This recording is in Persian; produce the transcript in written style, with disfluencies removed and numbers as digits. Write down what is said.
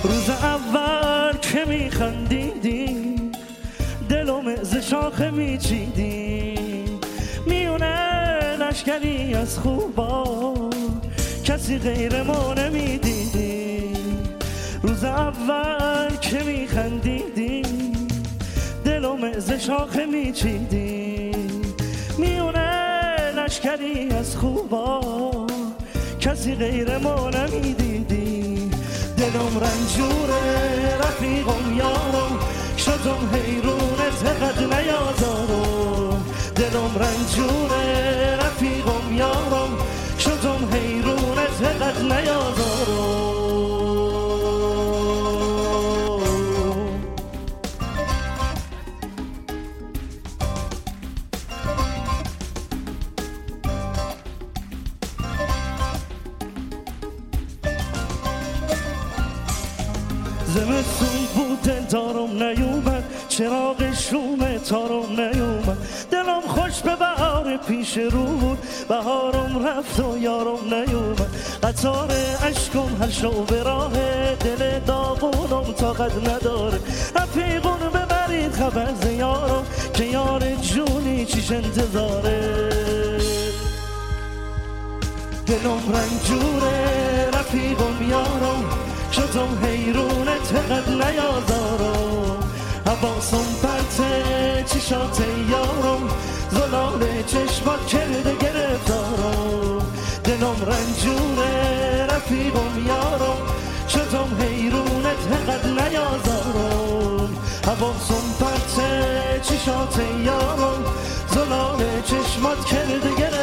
روز اول که میخندیدی دلم ز شاخه میچیدی، میونه لشکری از خوبا کسی غیر ما نمیدیدی. روز اول که میخندیدی دلم ز شاخه میچیدی، میونه لشکری از خوبا کسی غیر ما نمیدیدی. دلم رنجوره رفیقم یارم، شدم حیرونت قد نیازارم. دلم رنجوره رفیقم یارم، شدم حیرونت قد نیازارم. زمستون بود دلدارم نیومد، چراغ شوم تارم نیومد. دلم خوش به بهار پیش رو بود، بهارم رفت و یارم نیومد. قطار عشقم هر شو به راه، دل داغونم طاقت نداره. رفیقون ببرید خبر ز یارم، که یار جونی چیش انتظاره. دلم رنجوره رفیقم یارم، شدم حیرونت قد نیازارم. حواسم پرته چشات یارم، زلال چشمات کرده گرفتارم. دلم رنجوره رفیقم یارم، شدم حیرونت قد نیازارم. حواسم پرته چشات یارم، زلال چشمات کرده گرفتارم.